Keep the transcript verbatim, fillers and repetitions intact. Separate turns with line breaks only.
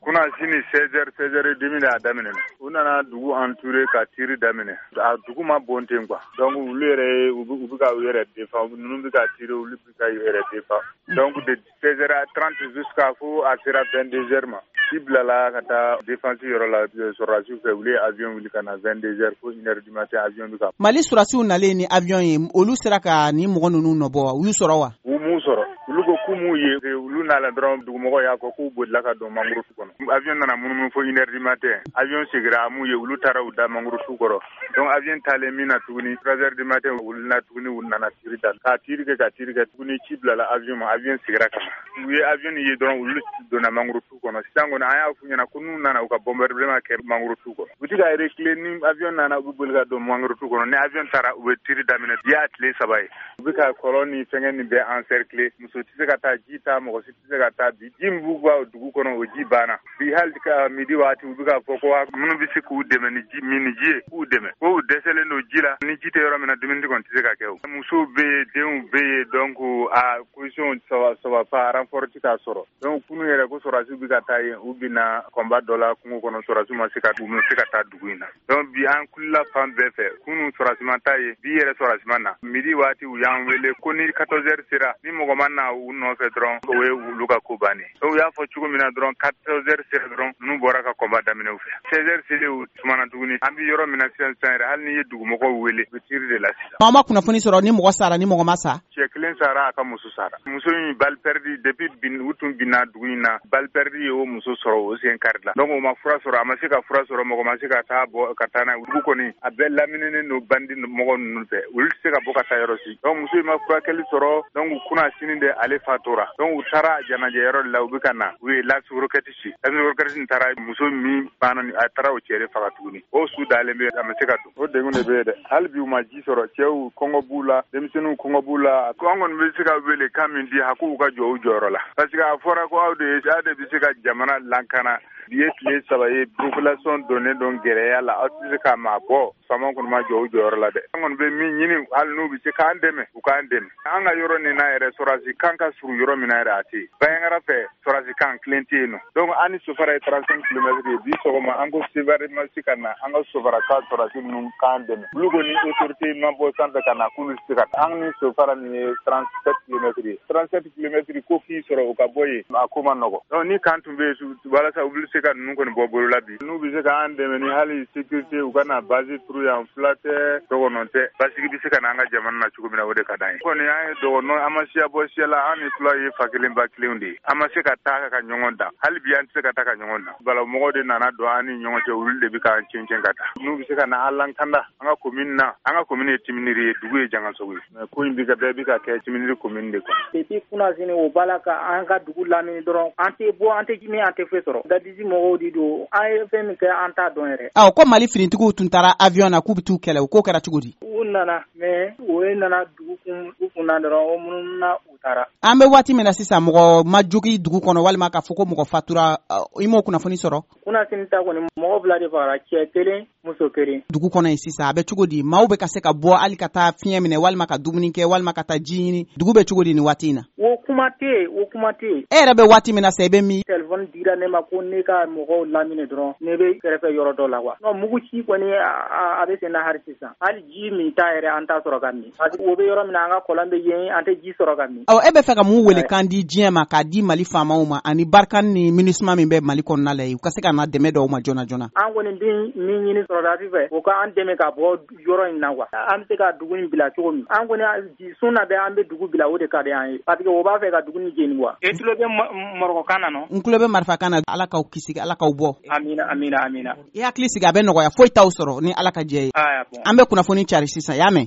kuna sini seize heures seize heures demi a daminɛ u nana dugu entouré ka tiri daminɛ a dugu ma bon ten quoi donc olu yɛrɛ u bɛ ka u yɛrɛ défend ninnu bɛ ka tiri olu bɛ ka u yɛrɛ défend donc de seize heures trente jusqu'à fo a sera vingt-deux heures ma ci bilala ka taa défense yɔrɔ la sɔrɔdasiw fɛ olu ye avion wuli ka na vingt-deux heures fo une heure du matin avion bɛ ka
Mali sɔrɔdasiw nalen ni avion ye olu sera ka ni mɔgɔ ninnu nɔbɔ wa u y'u sɔrɔ wa
u m'u sɔrɔ olu ko k'u m'u ye olu nana dɔrɔn dugumɔgɔ y'a fɔ k'u bolila ka don mangurusu kɔnɔ avion nana munumunu fo une heure du matin avion segira a m'u ye olu taara u da mangurusu kɔrɔ donc avion taalen min na tuguni trois heures du matin u wulila tuguni u nana tiri da ka tiri kɛ ka tiri kɛ tuguni ci bilala avion ma avion segira ka na u ye avion ye dɔrɔn olu donna mangurusu kɔnɔ sisan kɔni an y'a f'u ɲɛna ko n'u nana u ka bombardement kɛ mangurusu kɔnɔ u tɛ ka réclé ni avion nana u bɛ boli ka don mangurusu kɔnɔ ni avion taara u bɛ tiri daminɛ i y'a tile saba ye u bɛ ka kɔlɔn ni fɛngɛ nin bɛɛ encercler muso tɛ se ka taa ji ta mɔgɔ si tɛ se ka taa bi ji min b'u bɔ dugu kɔnɔ o ji banna bi hali ka midi waati u bɛ k'a fɔ ko minnu bɛ se k'u dɛmɛ ni ji min ni ji ye k'u dɛmɛ ko u dɛsɛlen don ji la ni ji tɛ yɔrɔ min na dumuni kɔni tɛ se ka kɛ o musow bɛ yen denw bɛ yen donc a position saba saba pa renfort tɛ k'a sɔrɔ donc kunu yɛrɛ ko sɔrɔdasiw bɛ ka taa yen u bɛ na combat dɔ la kungo kɔnɔ sɔrɔdasiw ma se ka u ma se ka taa dugu in na donc bi an kulila fan bɛɛ fɛ kunu sɔrɔdasi ma taa yen bi yɛrɛ sɔrɔdasi ma na midi waati u y'an wele ko ni quatorze heures sera ni mɔgɔ ma na u nɔfɛ dɔrɔn o ye olu ka ko bannen donc u y'a fɔ cogo min na dɔrɔn quatorze heures sera dɔrɔn ninnu bɔra ka combat daminɛ u fɛ seize heures selen u sumana tuguni an bɛ yɔrɔ min na sisan sisan yɛrɛ hali n'i ye dugumɔgɔw wele u bɛ tiri de la sisan.
Aw ma kunnafoni sɔrɔ ni mɔgɔ sara ni mɔgɔ ma sa.
Cɛ kelen sara a ka muso sara muso in balle perdue depuis bin u tun binna dugu in na balle perdue ye o muso sɔrɔ o sen kari la donc o ma fura sɔrɔ a ma se ka fura sɔrɔ mɔgɔ ma se ka taa bɔ ka taa n'a ye dugu kɔni a bɛɛ lamininen don bandi mɔgɔ ninnu fɛ olu tɛ se ka bɔ ka taa yɔrɔ si donc muso in ma furakɛli sɔrɔ donc kuna sini de ale fatura donc u taara janajɛ yɔrɔ de la u bɛ ka na u ye lasurokɛti si lasurokɛti in taara muso min banna a taara o cɛ de faga tuguni o su dalen bɛ a ma se ka don o degun de bɛ yen dɛ hali bi u ma ji sɔrɔ cɛw kɔngɔ b'u la denmisɛnninw kɔngɔ b'u la ko an kɔni bɛ se ka wele kan min di ha k'u ka jɔ u jɔyɔrɔ la parce que a fɔra ko aw de aw de bɛ se ka jamana lankana bi ye tile saba ye population donnen don gɛrɛya la aw tɛ se ka maa bɔ faama kɔni ma jɔ u jɔyɔrɔ la dɛ an kɔni bɛ min ɲini hali n'u bɛ se k'an dɛmɛ u k'an dɛmɛ an ka yɔrɔ nin na yɛrɛ sɔrɔdasi kan ka surun yɔrɔ min na yɛrɛ a tɛ yen Bayangara fɛ sɔrɔdasi kan tilen tɛ yen nɔ donc an ni Sofara ye trente-cinq kilomètres ye bi sɔgɔma an ko Sevare ma se ka na an ka Sofara ka sɔrɔdasi ninnu k'an dɛmɛ olu ko ni autorité ma bɔ sanfɛ ka na k'olu tɛ se ka taa an ni Sofara nin ye trente-sept kilomètres ye trente-sept kilomètres ko k'i sɔrɔ o ka bɔ yen a ko ma nɔgɔ donc ni kan tun bɛ yen walasa u bɛ se ka ninnu kɔni bɔ bolo la bi n'u bɛ se k'an dɛmɛ ni hali sécurité u ka na base turu yan fila tɛ dɔgɔnɔ tɛ basigi bɛ se ka na an ka jamana na cogo min na o de ka d'an ye kɔni an ye dɔgɔnɔ an ma siya bɔ siya la an ni fila ye fa kelen ba kelenw de ye an ma se ka taa ka ɲɔgɔn dan hali bi an tɛ se ka taa ka ɲɔgɔn dan balamɔgɔw de nana don an ni ɲɔgɔn cɛ olu de bɛ k'an cɛncɛn ka taa n'u bɛ se ka na an lankanda an ka commune na an ka commune ye Timiniri ye dugu ye Jangasogo ye mais ko in bɛ ka bɛɛ bɛ ka kɛ Timiniri commune de kɔnɔ
depuis kunasini o b'a la ka an ka dugu lamini dɔrɔn an tɛ bɔ an tɛ jimi an tɛ foyi sɔrɔ dadisi mɔgɔw de don an ye fɛn min kɛ an t'a dɔn yɛrɛ.
Awɔ ko Mali finitigiw tun taara avion na k'u bɛ t'u kɛlɛ o ko kɛra cogo di.
U nana mais o ye nana dugu kun u kun na dɔrɔn o minnu na u taara.
An bɛ waati min na sisan mɔgɔ ma jogi dugu kɔnɔ walima k'a fɔ ko mɔgɔ fatura i m'o kunnafoni sɔrɔ.
Kunasini ta kɔni mɔgɔ fila de fagara cɛ kelen muso kelen.
Dugu kɔnɔ yen sisan a bɛ cogo di maaw bɛ ka se ka bɔ hali ka taa fiɲɛ minɛ walima ka dumuni kɛ walima ka taa ji ɲini dugu bɛ cogo di nin waati in na.
O kuma tɛ yen o kuma tɛ yen.
E yɛrɛ bɛ waati min na sa i bɛ min.
Téléphone dira ne ma ko ne ka mɔgɔw lamini dɔrɔn ne bɛ kɛrɛfɛ yɔrɔ dɔ la wa. non mugu ci kɔni a bɛ sen na hali sisan hali ji min ta yɛrɛ an t'a sɔrɔ ka min parce que o bɛ yɔrɔ min na an ka kɔlɔn bɛ yen an tɛ ji sɔrɔ ka min. Awɔ
e bɛ fɛ ka mun wele kan di diɲɛ ma k'a di Mali faamaw ma ani barikani ni MINUSMA min bɛ Mali kɔnɔna la yen u ka se ka na dɛmɛ dɔw ma joona joona.
An kɔni bɛ min ɲini sɔrɔdasi fɛ o ka an dɛmɛ ka bɔ yɔrɔ in na wa an bɛ se ka dugu in bila cogo min an kɔni sun na bɛ an bɛ dugu bila o de ka di an ye parce que o b'a fɛ ka dugu in jeni wa. E tulo bɛ Marɔkɔkan na nɔ.
N tulo bɛ marifakan na Ala k'aw kisi Ala k'aw bɔ.
Amina amina amina.
I hakili sigi a bɛ nɔgɔya foyi t'aw sɔrɔ ni Ala ka jɛ ye. An bɛ kunnafoni cari sisan y'a mɛn.